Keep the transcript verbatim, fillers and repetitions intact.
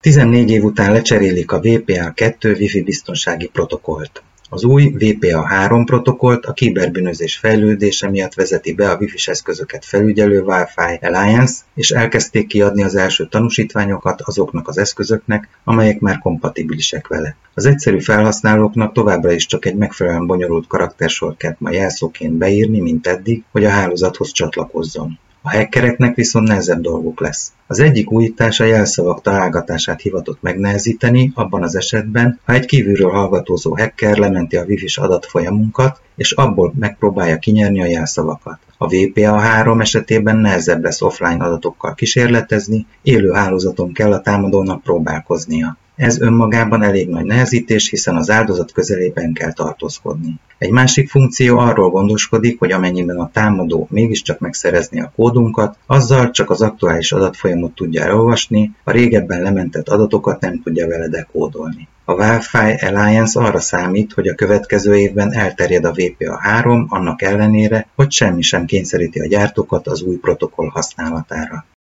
tizennégy év után lecserélik a vé pé á kettő Wi-Fi biztonsági protokollt. Az új vé pé á három protokollt a kiberbűnözés fejlődése miatt vezeti be a Wi-Fi-s eszközöket felügyelő Wi-Fi Alliance, és elkezdték kiadni az első tanúsítványokat azoknak az eszközöknek, amelyek már kompatibilisek vele. Az egyszerű felhasználóknak továbbra is csak egy megfelelően bonyolult karaktersort kell ma jelszóként beírni, mint eddig, hogy a hálózathoz csatlakozzon. A hackereknek viszont nehezebb dolguk lesz. Az egyik újítás a jelszavak találgatását hivatott megnehezíteni abban az esetben, ha egy kívülről hallgatózó hacker lementi a Wi-Fi-s adatfolyamunkat, és abból megpróbálja kinyerni a jelszavakat. A vé pé á három esetében nehezebb lesz offline adatokkal kísérletezni, élő hálózaton kell a támadónak próbálkoznia. Ez önmagában elég nagy nehezítés, hiszen az áldozat közelében kell tartózkodni. Egy másik funkció arról gondoskodik, hogy amennyiben a támadó mégiscsak megszerezni a kódunkat, azzal csak az aktuális adatfolyamot tudja elolvasni, a régebben lementett adatokat nem tudja vele dekódolni. A Wi-Fi Alliance arra számít, hogy a következő évben elterjed a vé pé á három, annak ellenére, hogy semmi sem kényszeríti a gyártókat az új protokoll használatára.